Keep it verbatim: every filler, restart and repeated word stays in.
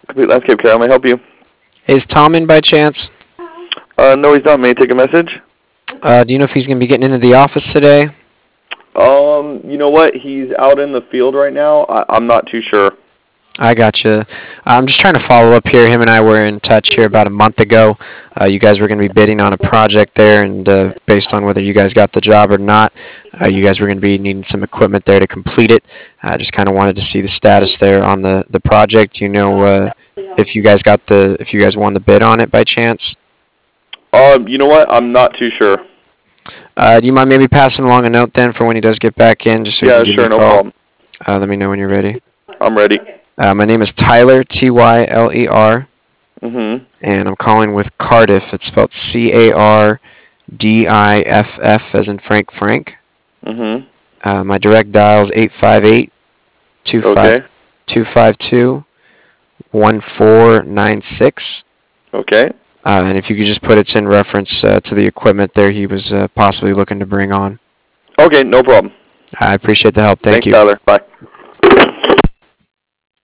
Complete Landscape Care, how may I help you? Is Tom in by chance? Uh, no, he's not. May I take a message? Uh, do you know if he's going to be getting into the office today? Um, you know what? He's out in the field right now. I, I'm not too sure. I gotcha. I'm just trying to follow up here. Him and I were in touch here about a month ago. Uh, you guys were going to be bidding on a project there, and uh, based on whether you guys got the job or not, uh, you guys were going to be needing some equipment there to complete it. I just kind of wanted to see the status there on the, the project. You know, uh, if you guys got the if you guys won the bid on it by chance. Um, you know what? I'm not too sure. Uh, do you mind maybe passing along a note then for when he does get back in, just so Yeah, he can give sure, me a no call? problem. Uh, let me know when you're ready. I'm ready. Uh, my name is Tyler, T Y L E R, Mm-hmm. and I'm calling with Cardiff. It's spelled C A R D I F F as in Frank Frank. Mm-hmm. Uh, my direct dial is eight five eight, two five two, one four nine six. Okay. Uh, and if you could just put it's in reference uh, to the equipment there he was uh, possibly looking to bring on. Okay, no problem. I appreciate the help. Thank Thanks, you. Tyler. Bye.